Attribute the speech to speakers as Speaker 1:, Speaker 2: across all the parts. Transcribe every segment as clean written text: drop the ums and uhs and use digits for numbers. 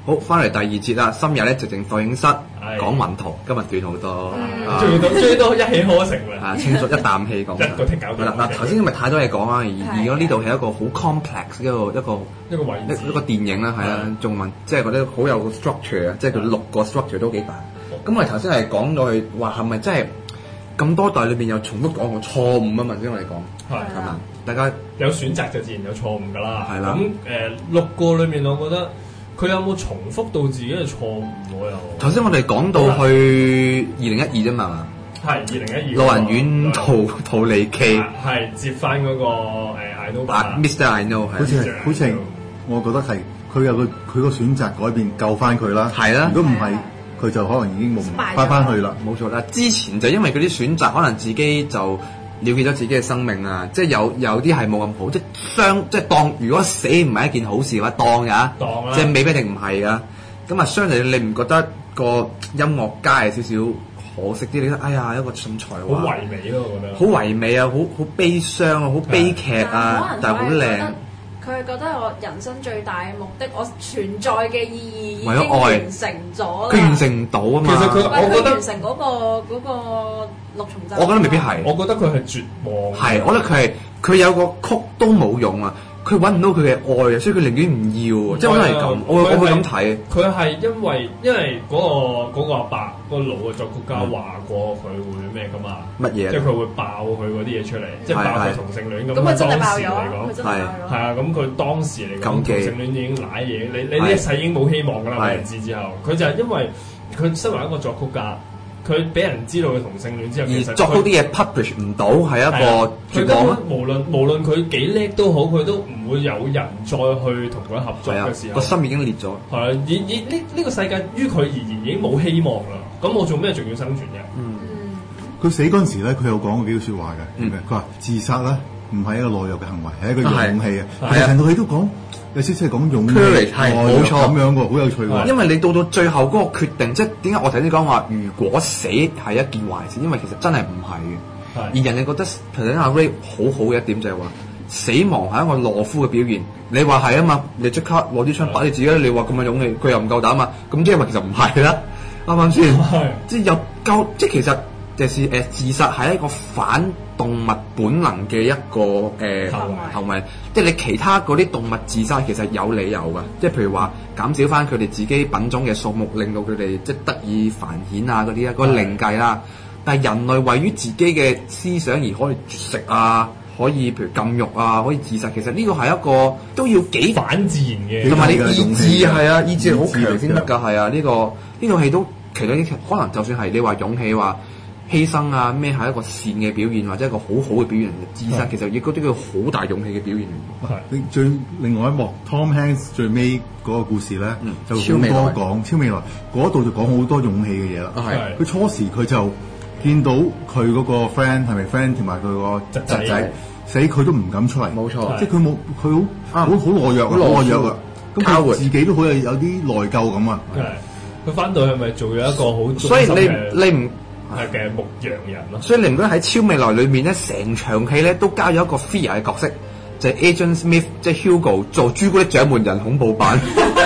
Speaker 1: 好，翻嚟第二節啦，深夜咧直情放映室講雲圖，今日短好多，
Speaker 2: 追到一氣呵成啦，
Speaker 1: 清楚一啖氣講，
Speaker 2: 一個剔搞掂。
Speaker 1: 嗱頭先因為太多嘢講啦，而家呢度係一個好 complex 一個電影啦，係啊，仲文即係覺得好有個 structure 啊，即係佢6個 structure 都幾大。咁我哋頭先係講到去話係咪真係咁多代裏邊有重複講過錯誤啊嘛？先我哋講係嘛？大家
Speaker 2: 有選擇就自然有錯誤㗎啦。
Speaker 1: 係啦。
Speaker 2: 咁6個裏面，我覺得佢有冇重複到自己嘅錯誤？我又頭
Speaker 1: 先我哋講到去2012啫嘛。係
Speaker 2: 2012。
Speaker 1: 老人院逃離記
Speaker 2: 係接翻嗰個I know
Speaker 1: Mr. I know
Speaker 3: 好似我覺得係佢有佢個選擇改變救翻佢啦。
Speaker 1: 係啦。
Speaker 3: 如果唔係，佢就可能已經冇翻去啦。
Speaker 1: 冇錯啦，之前就因為嗰啲選擇，可能自己就了結咗自己嘅生命啊！即係有啲係冇咁好，即係當如果死唔係一件好事嘅話，當啦，即係未必一定唔係噶。咁啊，相對你唔覺得個音樂家係少少可惜啲？你覺得哎呀，一個咁才華，
Speaker 2: 好唯美咯，我覺得
Speaker 1: 好唯美啊，好悲傷啊，好悲劇啊，但係好靚。
Speaker 4: 佢係覺得我人生最大嘅目的，我存在嘅意義已經完成咗。
Speaker 1: 佢完成唔到啊嘛。
Speaker 2: 其實我覺得
Speaker 4: 完成嗰個6重奏。
Speaker 1: 我覺得未必係。
Speaker 2: 我覺得佢係絕望。
Speaker 1: 係，我覺得佢有個曲都冇用啊。佢揾唔到佢嘅愛啊，所以佢寧願唔要啊。即係可能係咁，我會咁睇。
Speaker 2: 佢係因為嗰個阿伯個老嘅作曲家話過佢會咩㗎嘛？
Speaker 1: 乜嘢？
Speaker 2: 即係佢會爆佢嗰啲嘢出嚟，即係爆佢同性戀咁。
Speaker 4: 咁佢真係爆咗，
Speaker 2: 佢真係係啊！咁佢當時嚟講，同性戀已經舐嘢，你呢一世已經冇希望㗎啦！俾人知之後，佢就係因為佢身為一個作曲家。佢俾人知道佢同性戀之後，其實
Speaker 1: 作好啲嘢 publish 唔到，係一個
Speaker 2: 絕望。無論佢幾叻都好，佢都唔會有人再去同佢合作嘅時候，
Speaker 1: 個心已經裂咗。
Speaker 2: 係啊，呢個世界於佢而言已經冇希望啦。咁我做咩仲要生存啫？
Speaker 3: 佢死嗰陣時咧，佢有講過幾句説話嘅。佢話自殺咧唔係一個懦弱嘅行為，係一個勇氣啊。係啊，成套戲都講。有少少係講勇氣，
Speaker 1: 係冇錯
Speaker 3: 咁樣喎，好有趣喎。
Speaker 1: 因為你到最後嗰個決定，即係點解我頭先講話，如果死係一件壞事，因為其實真係唔係嘅。而人哋覺得頭先阿 Ray 好好嘅一點就係話，死亡係一個懦夫嘅表現。你話係啊嘛，你即刻攞啲槍打你自己，你話咁嘅勇氣，佢又唔夠膽啊，咁即係話其實唔係啦，啱唔啱先？即係有夠，即係其實就是自殺係一個反動物本能嘅一個行為，即係你其他嗰啲動物自殺其實有理由㗎，即係譬如話減少翻佢哋自己品種嘅數目，令到佢哋即係得以繁衍啊嗰啲啊，嗰個另計啦。但係人類為於自己嘅思想而可以食啊，可以譬如禁欲啊，可以自殺，其實呢個係一個都要幾
Speaker 2: 反自然嘅，
Speaker 1: 同埋你意志係啊，意志好強先得㗎，係啊，呢套戲都其實可能就算係你話勇氣話。犧牲啊咩係一個善嘅表現，或者一個好好嘅表現。自殺其實亦都叫好大勇氣嘅表現。
Speaker 3: 係另外一幕 Tom Hanks 最尾嗰個故事咧，就好多講超未來嗰度就講好多勇氣嘅嘢啦。佢初時佢就見到佢嗰個 friend 係咪 friend 同埋佢個侄仔死，佢都唔敢出嚟。
Speaker 1: 冇錯，
Speaker 3: 即係佢好懦弱，好懦弱啊！咁佢自己都好有啲內疚咁啊。
Speaker 2: 佢翻到去咪做咗一個好，
Speaker 1: 所以你唔
Speaker 2: 係嘅牧羊人咯，
Speaker 1: 所以你唔覺得喺超未來裏面咧，成場戲咧都加咗一個 Fear 嘅角色，就係 Agent Smith， 即係 Hugo 做朱古力獎門人恐怖版，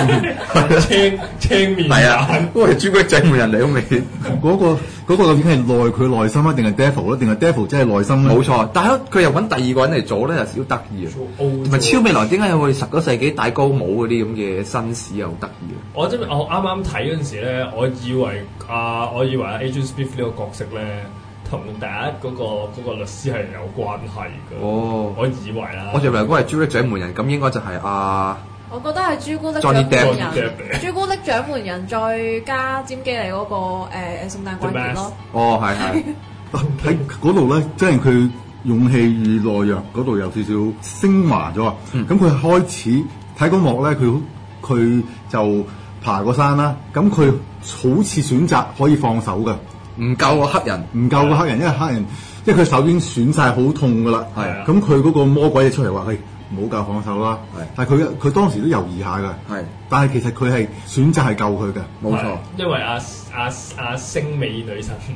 Speaker 2: 青面
Speaker 1: 係啊，嗰個係朱古力獎門人嚟好未？
Speaker 3: 嗰個究竟係佢內心啊，定係 Devil 咧？定係 Devil 真係內心咧？
Speaker 1: 冇錯，但係佢又揾第二個人嚟做咧，又少得意啊！同埋超未來點解有佢19世紀戴高帽嗰啲咁嘅紳士又好得意啊！
Speaker 2: 我啱啱睇嗰陣時咧，我以為Agent Smith 呢個角色咧，同第一嗰個律師係有關係嘅。哦，我以為啦。
Speaker 1: 我以為嗰個係朱古力獎門人，咁應該就係
Speaker 4: 我覺得係朱古力獎門人，朱古力獎門人再加詹基利嗰個聖誕關節咯。
Speaker 1: 哦，係
Speaker 3: 喺嗰度咧，即係佢勇氣與懦弱嗰度有少少升華咗啊！咁佢開始睇嗰幕咧，佢就爬過山啦。咁佢好似選擇可以放手嘅，
Speaker 1: 唔救個黑人，
Speaker 3: 因為黑人，因為佢手已經損晒，好痛噶啦。係咁佢嗰個魔鬼就出嚟話：喂，唔好教放手啦。但係佢當時都猶豫下㗎。但係其實佢係選擇係救佢嘅。
Speaker 1: 冇錯，
Speaker 2: 因為阿星美女神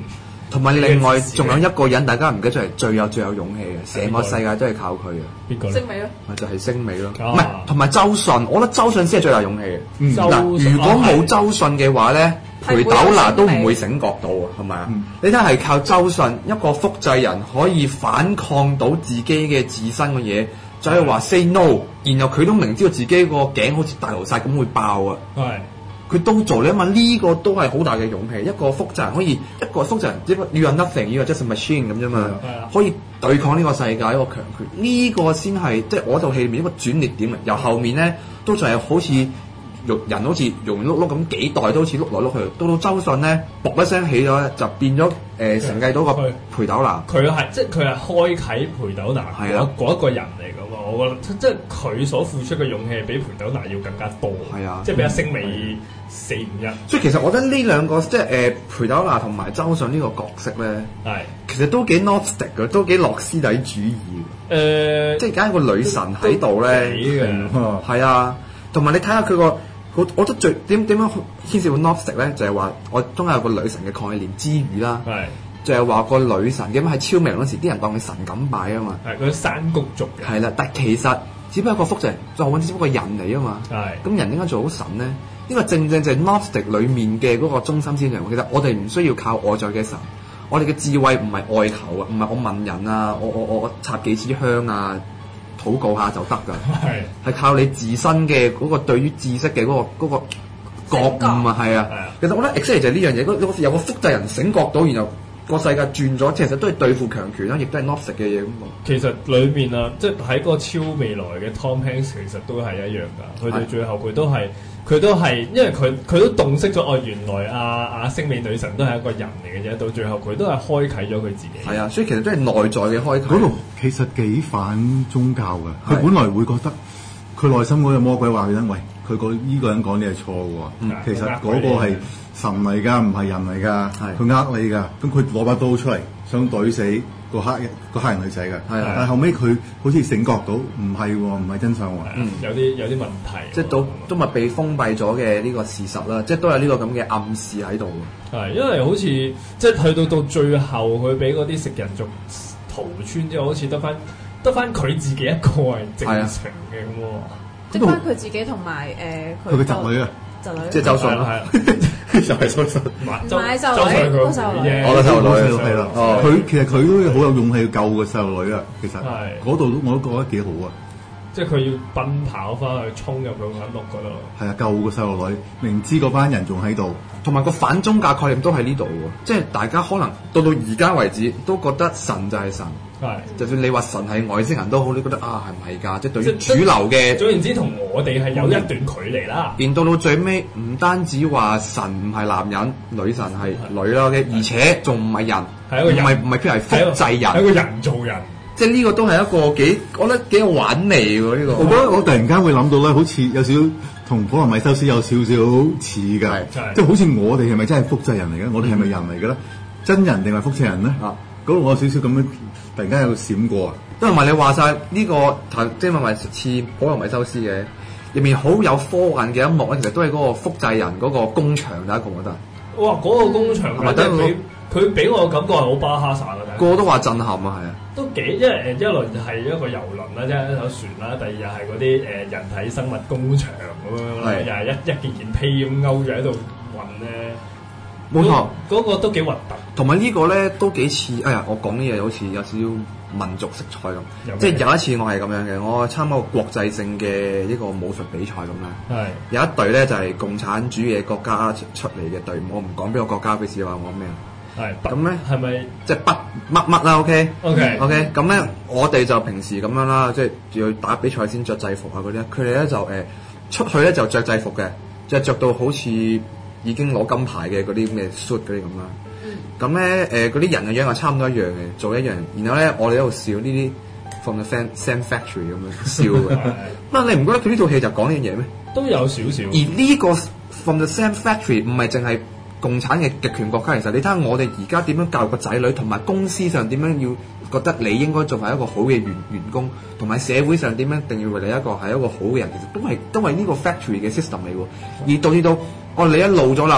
Speaker 1: 同埋另外仲有一個人，大家唔記得咗係最有勇氣嘅，成個世界都係靠佢嘅。
Speaker 2: 邊個？
Speaker 4: 星美咯，
Speaker 1: 咪就係星美咯。唔係，同埋周迅，我覺得周迅先係最有勇氣嘅。嗱，如果冇周迅嘅話咧，裴斗娜都唔會醒覺到啊，係咪啊？你睇下係靠周迅一個複製人可以反抗到自己嘅自身嘅嘢，就係話 say no， 然後佢都明知道自己個頸好似大屠殺咁會爆啊。係。佢都做，你諗下呢個都係好大嘅勇氣。一個複製人可以，一個複製人只不過 you are nothing， you are just a machine 咁啫嘛，可以對抗呢個世界一個強權。呢個先係即係我套戲裏面一個轉捩點。由後面咧都仲係好似人好似溶碌碌咁幾代都好似碌來碌去，到周迅咧卜一聲起咗咧就變咗承繼到個裴斗娜。佢係即係佢係開啟裴斗娜嗰一個人嚟㗎嘛。我覺得即係佢所付出嘅勇氣係比裴斗娜要更加多。係啊，即係比阿星美4-5-1。所以其實我覺得呢兩個即係裴斗娜同埋周迅呢個角色咧，係其實都幾 Gnostic 嘅，都幾諾斯底主義嘅。即係而家有個女神喺度咧，係啊，同埋你睇下佢個。我覺得最點樣牽涉到 Gnostic 咧，就係話我中間有個女神嘅概念之餘啦，就係話個女神咁喺超明嗰時，啲人當佢神咁拜啊嘛，係嗰啲山谷族嘅，係啦，但其實只不過一個複製人，就揾只不過人嚟啊嘛，咁人點解做好神咧？呢個正正就係 Gnostic 裡面嘅嗰個中心思想。其實我哋唔需要靠外在嘅神，我哋嘅智慧唔係外求啊，唔係我問人啊，我插幾支香啊。禱告下就得㗎，係靠你自身嘅嗰個對於知識嘅嗰個覺悟啊，係啊。其實我覺得 exactly 就係呢樣嘢，有個複製人醒覺到，然後個世界轉咗，其實都係對付強權啦，亦都係 Gnostic 嘅嘢咁。其實裏面啊，即係喺個超未來嘅 Tom Hanks 其實都係一樣㗎，去到最後佢都係，因為佢都洞悉咗哦，原來阿星美女神都係一個人嚟嘅啫，到最後佢都係開啟咗佢自己。係啊，所以其實都係內在嘅開啟。嗰度其實幾反宗教㗎，佢本來會覺得佢內心嗰個魔鬼話佢聽，喂，佢呢個人講嘢係錯嘅喎，其實嗰個係神嚟㗎，唔係人嚟㗎，佢呃你㗎，咁佢攞把刀出嚟想懟死個黑人女仔嘅，但係後尾佢好似醒覺到唔係喎，唔係真相喎，有啲問題，即係都咪被封閉咗嘅呢個事實啦，即係都有呢個咁嘅暗示喺度。係因為好似即係去到最後，佢俾嗰啲食人族屠村之後，好似得翻佢自己一個係正常嘅咁喎，即係翻佢自己同埋佢嘅侄女啊。即係周迅啦，係就係周迅，唔係周迅佢細路女啫，我細路女係啦。佢其實佢都好有勇氣救個細路女啊。其實嗰度我都覺得幾好啊。即係佢要奔跑翻去衝入去間屋嗰度。係啊，救個細路女，明知嗰班人仲喺度，同埋個反宗教概念都喺呢度喎。即係大家可能到而家為止都覺得神就係神。係，就算你話神係外星人都好，你覺得啊係唔係㗎？即係對於主流嘅，總言之，同我哋係有一段距離啦。連到最尾，唔單止話神唔係男人，女神係女啦嘅，而且仲唔係人，係一個人，唔係譬如係複製人，係一個人造人。即係呢個都係一個我覺得幾有玩味喎呢個。我覺得我突然間會諗到咧，好似有少少同普羅米修斯有少少似㗎，即係好似我哋係咪真係複製人嚟嘅？我哋係咪人嚟嘅咧？真人定係複製人咧？啊，嗰度我有少少咁樣。突然間有閃過啊！都同埋你話晒呢個即係咪似普羅米修斯嘅入面好有科幻嘅一幕咧，其實都係嗰個複製人嗰個工場第一個，我覺得。哇！嗰個工場佢俾我感覺係好巴哈薩嘅，個個都話震撼啊，係啊！都幾，因為一輪係一個遊輪啦，即係一艘船啦，第二又係嗰啲人體生物工場咁樣，又係一件坯咁勾住喺度運咧。冇錯，嗰個都幾核突，同埋呢個咧都幾似。哎呀，我講啲嘢好似有少少民族色彩咁。即係有一次我係咁樣嘅，我參加個國際性嘅一個武術比賽咁啦。係有一隊咧就係共產主義國家出嚟嘅隊伍，我唔講邊個國家，費事話我咩。係咁咧，係咪即係乜啦 ？OK，咁咧我哋就平時咁樣啦，即係要打比賽先着制服啊嗰啲。佢哋咧就出去咧就着制服嘅，即係着到好似已經攞金牌嘅嗰啲咩 suit 嗰啲咁啦。咁咧嗰啲人嘅樣係差唔多一樣嘅，做一樣。然後咧我哋喺度笑呢啲 from the same factory 咁樣笑嘅。乜你唔覺得佢呢套戲就講呢樣嘢咩？都有少少。而呢個 from the same factory 唔係淨係共產嘅極權國家，其實你睇下我哋而家點樣教育個仔女，同埋公司上點樣要覺得你應該做係一個好嘅員工，同埋社會上點樣一定要為你係一個好嘅人，其實都係呢個 factory 嘅 system 嚟喎。而導致到你一路咗啦，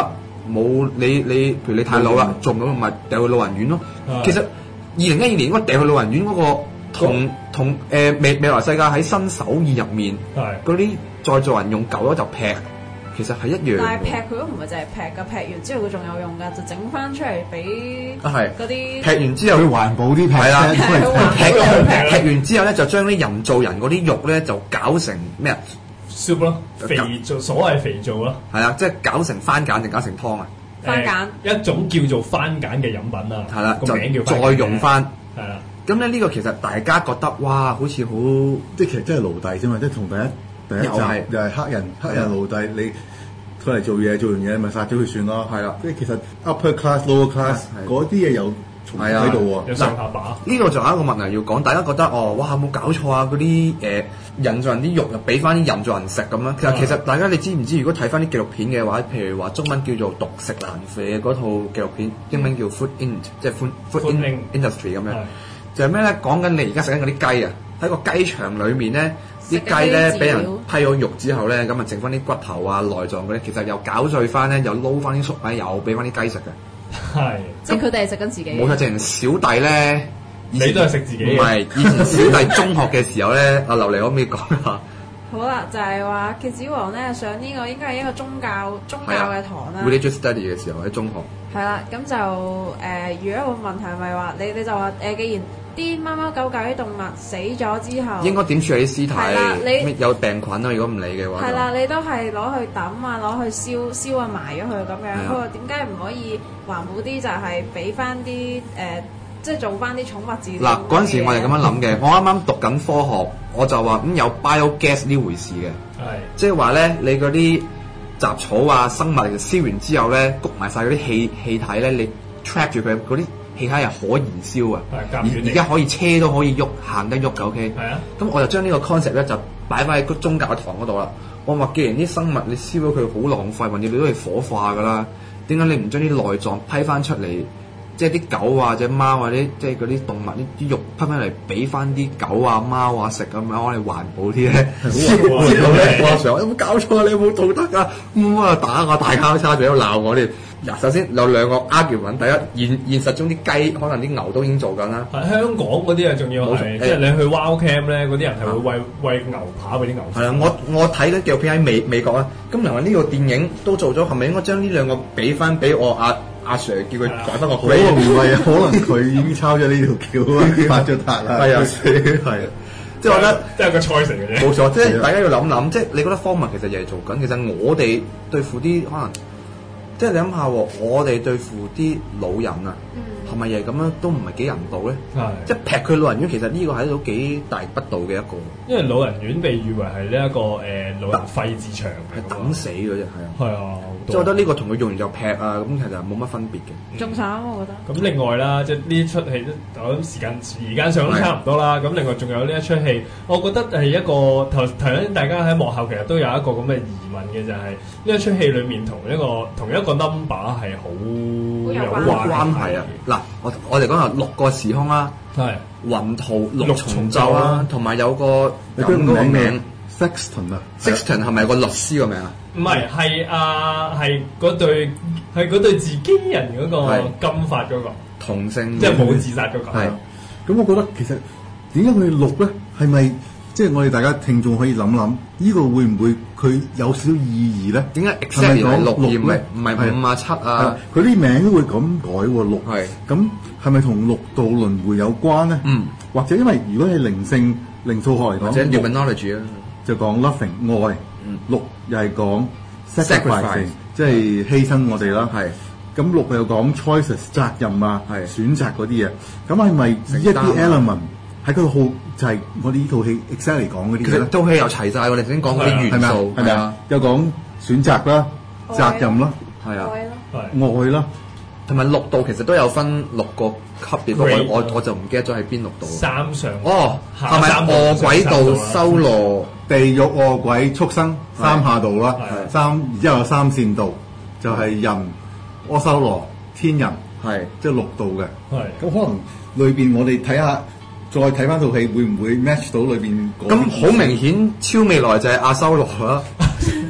Speaker 1: 你，譬如你太老啦，做唔到咪掉去老人院咯。其實2012年應該掉去老人院嗰個同未來世界喺新手藝入面嗰啲再造人用舊咗就劈。其實係一樣，
Speaker 4: 但係劈佢都唔係淨係劈㗎，劈完之後佢仲有用㗎，就整翻出嚟俾嗰啲
Speaker 1: 劈完之後
Speaker 3: 要環保啲劈，
Speaker 1: 係啦，劈完之後咧就將啲人造人嗰啲肉咧就搞成咩啊
Speaker 2: soup 咯，肥皂所謂肥皂咯，
Speaker 1: 係啊，即係搞成番梘定搞成湯啊？
Speaker 4: 番梘
Speaker 2: 一種叫做番梘嘅飲品啊，
Speaker 1: 係啦，
Speaker 2: 個名叫
Speaker 1: 再用翻，
Speaker 2: 係啦。
Speaker 1: 咁咧呢個其實大家覺得哇，好似好
Speaker 3: 即係其實真係奴隸啫嘛，即係同第一集又係黑人奴隸你。出嚟做嘢，做完嘢咪殺咗佢算咯，係啦。即係其實 upper class、lower class 嗰啲嘢有重喺度喎。
Speaker 2: 有上下把。
Speaker 1: 呢度仲有一個問題要講，大家覺得哇有冇搞錯啊？嗰啲人造人啲肉又俾翻啲人造人食咁樣。其實大家你知唔知？如果睇翻啲紀錄片嘅話，譬如話中文叫做《獨食難肥》嗰套紀錄片，英文叫 Food Int， 即係 Food Industry 咁樣。就係咩咧？講緊你而家食緊嗰啲雞啊，喺個雞場裏面咧。啲雞咧俾人批咗肉之後咧，咁啊剩翻啲骨頭啊、內臟嗰啲，其實又攪碎翻咧，又撈翻啲粟米，又俾翻啲雞食嘅。
Speaker 2: 係，
Speaker 4: 即係佢哋係食緊自己。
Speaker 1: 冇錯，淨小弟咧，
Speaker 2: 你都係食自己。
Speaker 1: 唔係，以前小弟中學嘅時候咧，阿琉璃可唔可以講下？
Speaker 4: 好啦，就係話蠍子王咧上呢個應該係一個宗教嘅堂啦。
Speaker 1: Religious study 嘅時候喺中學。
Speaker 4: 係啦，咁就如果個問題係咪話你就話既然啲貓貓狗狗啲動物死咗之後，應
Speaker 1: 該點處理屍體？
Speaker 4: 係啦，你
Speaker 1: 有病菌啊！如果唔理嘅話，
Speaker 4: 係啦，你都係攞去抌啊，攞去燒啊，埋咗佢咁樣。佢話點解唔可以環保啲？就係俾翻啲即係做翻啲寵物治療。嗱，
Speaker 1: 嗰陣時我係咁樣諗嘅。我啱啱讀緊科學，我就話有 biogas 呢回事嘅，即係話咧，你嗰啲雜草啊、生物燒完之後咧，谷埋晒嗰啲氣體咧，你 trap 住佢嗰啲。氣體係可燃燒啊！而家可以車都可以喐，行得喐嘅 OK。係啊，咁我就將呢個 concept 咧就擺翻喺個宗教堂嗰度啦。我話既然啲生物你燒咗佢好浪費，或者你都係火化㗎啦，點解你唔將啲內臟批翻出嚟？即係啲狗啊、隻貓或者即係嗰啲動物啲肉批翻嚟，俾翻啲狗啊、貓啊食咁樣，我哋環保啲咧。之後咧，我上有冇搞錯啊？你有冇道德啊？打我大交叉，仲要鬧我哋。嗱，首先有兩個 argument， 第一現實中啲雞可能啲牛都已經做緊啦。係香港嗰啲啊，仲要係即係你去 Wild Camp 咧，嗰啲人係會餵牛扒俾啲牛。係啊，我睇緊紀錄片喺美國啊，咁然後呢個電影都做咗，係咪應該將呢兩個俾翻俾我阿 Sir 叫佢改翻個？可能唔係啊，可能佢已經抄咗呢條橋啊，發咗達啦。係啊，係啊。即係我覺得，即係個 choice 嚟嘅啫。冇錯，即係大家要諗諗，即係你覺得荒謬，其實又係做緊。其實我哋對付啲可能。即係你諗下喎，我哋對付啲老人啊，係咪又係咁樣都唔係幾人道咧？即係劈佢老人院，其實呢個係一個幾大不道嘅一個。因為老人院被譽為係呢一個老人廢置場，係等死嗰隻，係啊。係啊，即係我覺得呢個同佢用完就劈啊，咁其實冇乜分別嘅。仲慘我覺得。咁另外啦，即係呢出戲都我諗時間上都差唔多啦。咁另外仲有呢一出戲，我覺得係一個頭先大家喺幕後其實都有一個咁嘅疑問嘅，就係呢一出戲裡面同一個 number 係好有關係啊！嗱，我哋講下6個時空啦，係雲圖6重奏啦，同埋有個名 Sexton 啊 ，Sexton 係咪有個律師個名啊？唔係，係嗰對自己人嗰個金髮嗰個同性，即係冇自殺嗰個。係
Speaker 3: 咁，我覺得其實點解佢哋錄咧？係咪？即係我哋大家聽眾可以諗諗，呢個會唔會佢有少少意義咧？點解 exactly 係6而唔係5啊7啊？佢啲名都會咁改喎6。係咁係咪同六道輪迴有關咧？或者因為如果係靈數學嚟講，或者 numerology 啊，就講 loving 愛。6又係講 sacrificing， 即係犧牲我哋啦。係咁6又講 choices 責任啊，選擇嗰啲嘢。咁係咪一啲 element？喺嗰套就係我哋呢套戲 exactly 講嗰啲嘢咧。其實套戲又齊晒，我哋先講嗰啲元素，係咪啊？又講選擇啦、責任啦，係啊，愛啦，同埋6道其實都有分6個級別。我就唔記得咗係邊6道。3上哦，係咪餓鬼道、修羅、地獄、餓鬼、畜生3下道啦？然之後有3善道，就係人、阿修羅、天人，係即係6道嘅。係咁可能裏邊我哋睇下。再睇翻套戲會唔會 match 到裏邊？咁好明顯超未來就係阿修羅啦，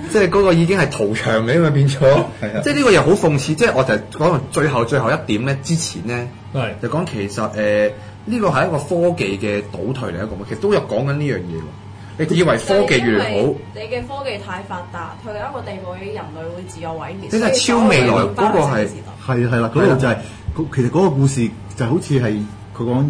Speaker 1: 即係嗰個已經係屠場嘅嘛變咗。即係呢個又好諷刺。即係我就講到最後一點咧，之前咧就講其實呢個係一個科技嘅倒退嚟一個，其實都有講緊呢樣嘢喎。你以為科技越嚟越好，
Speaker 4: 你嘅科技太發達，去到一個地步，人類會自我毀滅。
Speaker 1: 即係超未來嗰個
Speaker 3: 係啦，嗰度就係其實嗰個故事就好似係佢講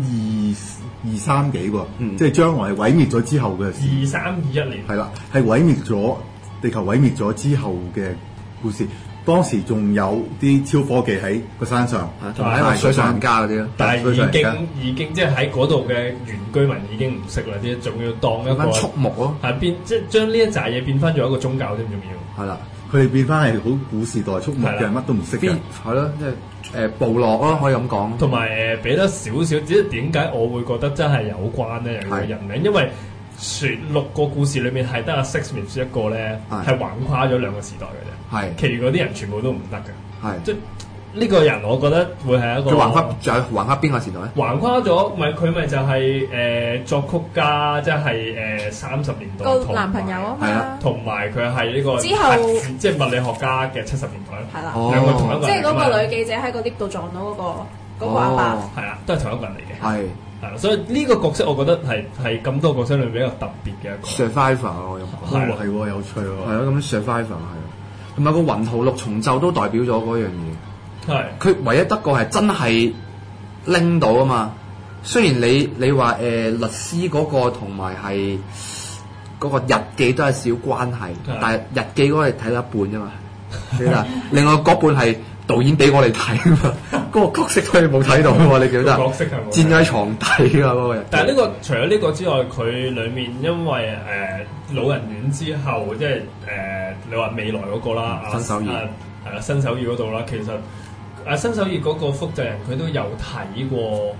Speaker 3: 230幾喎，即係將來係毀滅咗之後嘅事。
Speaker 2: 2321年
Speaker 3: 係啦，係毀滅咗地球毀滅咗之後嘅故事。當時仲有啲超科技喺個山上，
Speaker 1: 同埋喺水上人家嗰啲咯。
Speaker 2: 但係已經即係喺嗰度嘅原居民已經唔識啦，啲仲要當一個
Speaker 1: 畜牧咯，
Speaker 2: 係變即係將呢一紮嘢變翻咗一個宗教添，仲要
Speaker 3: 係啦。佢哋變翻係好古時代畜牧嘅，乜都唔識嘅，
Speaker 1: 係咯，即係部落咯，可以咁講。
Speaker 2: 同埋俾得少少，只係點解我會覺得真係有關咧？有個人名，因為6個故事裏面係得阿 Six Smith 一個咧，係橫跨咗2個時代嘅啫。係，其餘嗰啲人全部都唔得嘅。係，即係呢個人，我覺得會係一個。佢
Speaker 1: 橫跨邊個時代咧？
Speaker 2: 橫跨咗，佢咪就係作曲家，即係30年代
Speaker 4: 個男朋友啊嘛。
Speaker 2: 同埋佢係呢個
Speaker 4: 之後
Speaker 2: 即係物理學家嘅70年代。
Speaker 4: 係啦，
Speaker 2: 兩個同一個人。
Speaker 4: 即係嗰個女記者喺個 lift 度撞到嗰個阿伯。
Speaker 2: 係啦，都係同一個人嚟嘅。
Speaker 1: 係。
Speaker 2: 係，所以呢個角色我覺得係咁多角色裏面比較特別嘅一個。
Speaker 1: Survivor 我又
Speaker 3: 係喎，有趣喎。
Speaker 1: 係咯，咁 Survivor 係，同埋個雲圖6重奏都代表咗嗰樣嘢。係。佢唯一得個係真係拎到啊嘛。雖然你話律師嗰個同埋係嗰個日記都係少關係，但係日記嗰個係睇到一半啫嘛。另外嗰半係導演俾我哋睇啊嘛，嗰個角色佢哋冇睇到喎，你記得？角色係冇。墊喺床底啊嗰個人。但係
Speaker 2: 除咗呢個之外，佢裡面因為老人院之後，即係你話未來嗰個啦，
Speaker 1: 新手義
Speaker 2: 係啦，新手義嗰度啦，其實新手義嗰個複製人佢都有睇過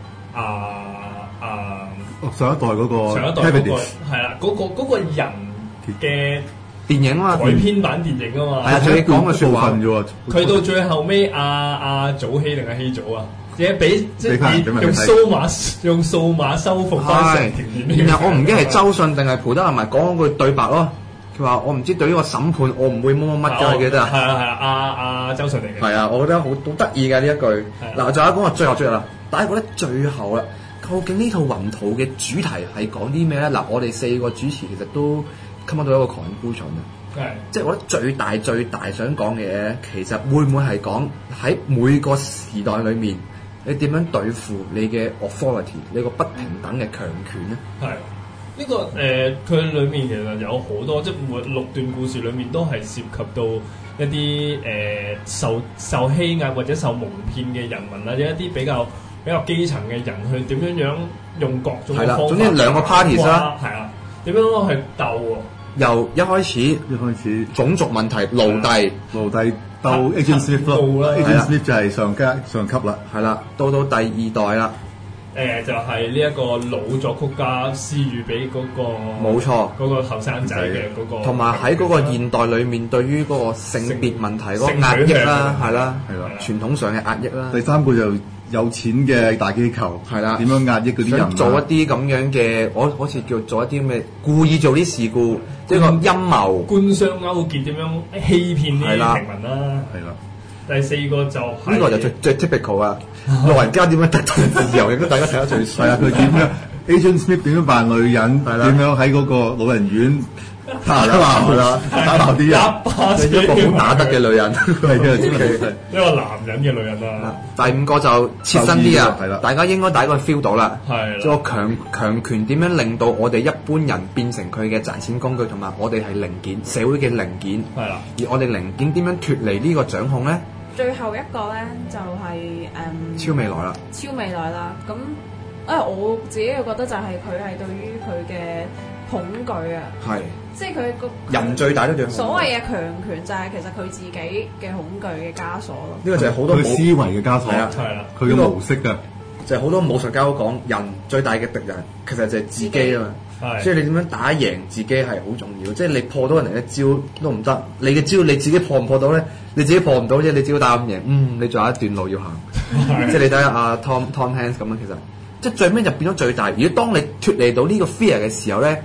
Speaker 3: 上一代嗰個，
Speaker 2: 上一代嗰個係啦，嗰個人嘅。
Speaker 1: 電影啊，
Speaker 2: 改編版電影啊嘛，
Speaker 1: 係啊，佢講嘅説話啫喎。
Speaker 2: 佢到最後尾，阿祖希定係希祖啊，自己俾即係用數碼修復翻成條片。
Speaker 1: 然後我唔記得係周迅定係蒲德萊講嗰句對白咯。佢話：我唔知對於個審判，我唔會乜㗎，記得啊。
Speaker 2: 係啊，阿周迅嚟嘅。
Speaker 1: 係啊，我覺得好得意㗎呢一句。嗱，就係講話最後啦，大家覺得最後啦，究竟呢套雲圖嘅主題係講啲咩咧？嗱，我哋4個主持其實都come到一個 conclusion 嘅，即係我覺得最大想講嘅嘢，其實會唔會係講喺每個時代裏面，你點樣對付你嘅 authority， 你個不平等嘅強權咧？
Speaker 2: 係呢個佢裏面其實有好多，即係每6段故事裏面都係涉及到一啲受欺壓或者受蒙騙嘅人民，或者一啲比較基層嘅人去點樣用各種嘅方法。
Speaker 1: 總之2個 parties 啦，
Speaker 2: 係啊，點樣去鬥喎？
Speaker 1: 由一開始種族問題，奴隸
Speaker 3: 鬥 Agent Smith 咯，Agent Smith 就係上級啦，
Speaker 1: 係啦，到第2代啦，
Speaker 2: 就係呢一個老作曲家施予俾嗰個，
Speaker 1: 冇錯，
Speaker 2: 嗰個後生仔嘅嗰個，
Speaker 1: 同埋喺嗰個現代裏面對於嗰個性別問題嗰個壓抑啦，係啦，傳統上嘅壓抑啦。
Speaker 3: 第3個就有錢嘅大機構
Speaker 1: 係啦，
Speaker 3: 點樣壓抑嗰啲人？
Speaker 1: 做一啲咁樣嘅，我好似叫做一啲咩，故意做啲事故，即係個陰謀、
Speaker 2: 官商勾結，點樣欺騙啲平民啦？係啦。第4個就係
Speaker 1: 呢個就最 typical 啊！老人家點樣得到自由，亦都大家睇得最衰。
Speaker 3: 係啊，佢點樣 Agent Smith 點樣扮女人？點樣喺嗰個老人院打鬧啲人？
Speaker 1: 一個好打得嘅女人，係嘅，
Speaker 2: 一個男人嘅女人啦。
Speaker 1: 第5個就切身啲啊！大家應該第一個 feel 到啦。係個強權點樣令到我哋一般人變成佢嘅賺錢工具，同埋我哋係零件，社會嘅零件。係啦。而我哋零件點樣脫離呢個掌控咧？
Speaker 4: 最後一個咧就係
Speaker 1: 超未來啦。
Speaker 4: 超未來啦，咁我自己又覺得就係佢係對於佢嘅恐懼啊，係，即係佢個
Speaker 1: 人最大都對
Speaker 4: 所謂嘅強權就係其實佢自己嘅恐懼嘅枷鎖咯。
Speaker 1: 呢個就係好多
Speaker 3: 思維嘅枷鎖，係啦，佢嘅模式啊，
Speaker 1: 就係好多武術家都講，人最大嘅敵人其實就係自己啊嘛。所以你點樣打贏自己係好重要，即係你破到人哋一招都唔得，你嘅招你自己破唔破到咧？你自己破唔到啫，你只要打咁贏，你仲有一段路要行。即係你睇下阿 Tom Hanks 咁樣，其實即係最尾就變咗最大。如果當你脫離到呢個 fear 嘅時候咧，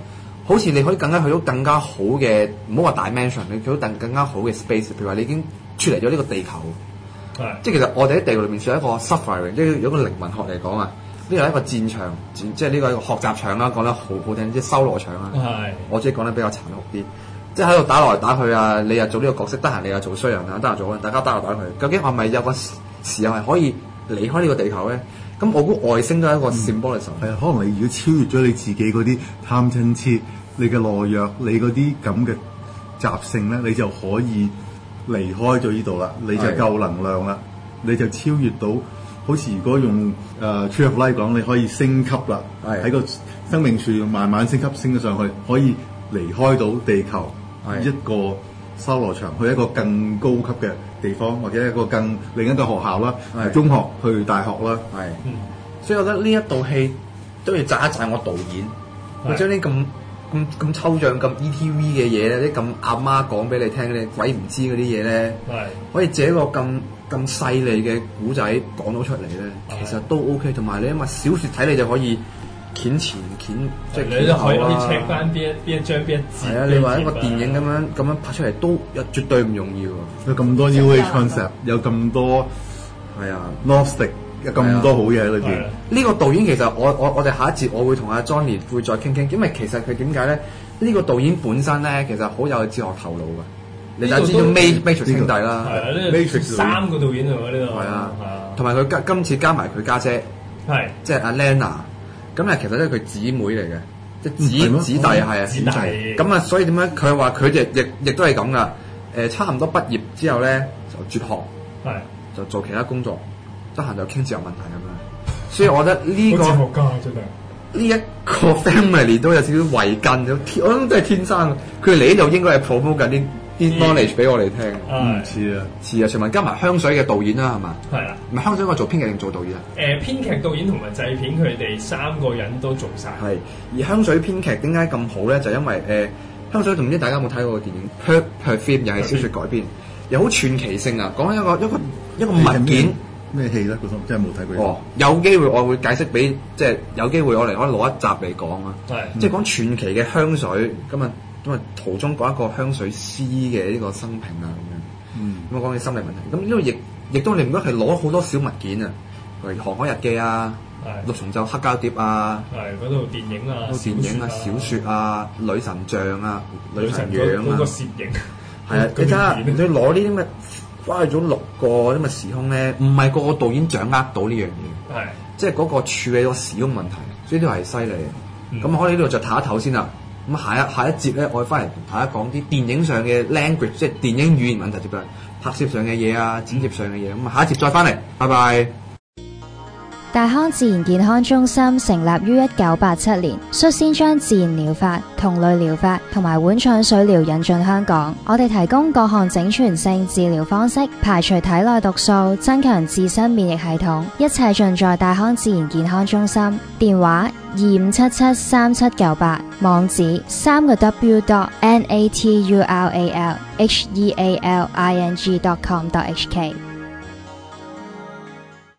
Speaker 1: 好似你可以更加去到更加好嘅，唔好話 dimension，你去到更加好嘅 space。譬如話你已經出嚟咗呢個地球，即係其實我哋喺地球裏面算係一個 suffering， 即係有個靈魂學嚟講啊，呢個係一個戰場，即係呢個係一個學習場啦，講得好好聽，即係修羅場啦。我即係講得比較殘酷啲，即係喺度打來打去啊！你又做呢個角色，得閒你又做衰人啊，得閒做大家打來打去。究竟係咪有個時候係可以離開呢個地球咧？咁我估外星都係一個 symbolism。
Speaker 3: 係啊，可能你如果超越咗你自己嗰啲貪嗔痴、你嘅懦弱、你嗰啲咁嘅習性咧，你就可以離開咗呢度啦，你就夠能量啦，你就超越到。好似如果用Tree of Life 講，你可以升級啦，喺個生命樹慢慢升級升咗上去，可以離開到地球一個修羅場，去一個更高級嘅地方，或者一個另一個學校啦，中學去大學啦。
Speaker 1: 所以我覺得呢一套戲都要讚一讚我導演，佢將啲咁抽象、咁 ETV 嘅嘢咧，啲咁阿媽講俾你聽，你鬼唔知嗰啲嘢咧，可以借一個咁細膩嘅古仔講到出嚟咧，其實都 OK。同埋你因為小説睇你就可以鉗前鉗，即係
Speaker 2: 你都可以 check 翻邊一張邊一節。係啊，
Speaker 1: 你話一個電影咁樣拍出嚟都絕對唔容易喎。
Speaker 3: 有咁多 New Age concept，有咁多Gnostic，有咁多好嘢喺裏邊。
Speaker 1: 呢個導演其實我哋下一節我會同阿 Johnny 會再傾傾，因為其實佢點解咧？呢個導演本身咧其實好有哲學頭腦㗎。你就知道 Matrix 兄弟啦
Speaker 2: ，Matrix 3個導演嚟喎呢度。
Speaker 1: 係啊，同埋佢今次加埋佢家姐，即係阿 Lana，咁啊其實都係佢姊妹嚟嘅，即係姊弟係啊，姊弟。咁啊，所以點解佢話佢哋亦都係咁噶？差唔多畢業之後咧就輟學，就做其他工作，得閒就傾哲學問題咁樣。所以我覺得呢個哲學家真係呢一個 family 都有少少遺根，我諗都係天生。佢嚟呢度應該係 promote 緊啲 knowledge 俾我哋聽。似啊，徐文加埋香水嘅導演啦，係嘛？係啊，唔係香水我做編劇定做導演啊？
Speaker 2: 編劇、導演同埋製片佢哋3個人都做晒。
Speaker 1: 係，而香水編劇點解咁好咧？就因為香水唔知大家有冇睇過個電影 Perfume 又係小説改編，又好傳奇性啊！講一個物件
Speaker 3: 咩戲咧？嗰種真係冇睇過。
Speaker 1: 有機會我會解釋俾，即係有機會我哋可以攞一集嚟講啊。即係講傳奇嘅香水咁啊。咁啊，途中講一個香水師嘅呢個生平啊，咁樣。咁講起心理問題，咁呢個亦都你唔該係攞好多小物件啊，例如《航海日記》啊，《六重奏》黑膠碟啊，
Speaker 2: 嗰套電影啊，
Speaker 1: 小説啊，女神像啊，女神樣啊，
Speaker 2: 嗰個攝影。
Speaker 1: 係啊，你睇下，你攞呢啲咩跨去咗6個咁嘅時空咧，唔係個個導演掌握到呢樣嘢。即係嗰個處理個時空問題，所以呢個係犀利嘅。咁我哋呢度就唞一唞先啦。咁下一節咧，我哋翻嚟同大家講啲電影上嘅 language， 即係電影語言問題，接落拍攝上嘅嘢啊，剪接上嘅嘢。咁下一節再翻嚟，拜拜。
Speaker 5: 大康自然健康中心成立於1987年，率先將自然療法、同類療法同埋碗腸水療引進香港。我哋提供各項整全性治療方式，排除體內毒素，增強自身免疫系統，一切盡在大康自然健康中心。電話25773798，網址3W.NATURALHEALING.com.hk。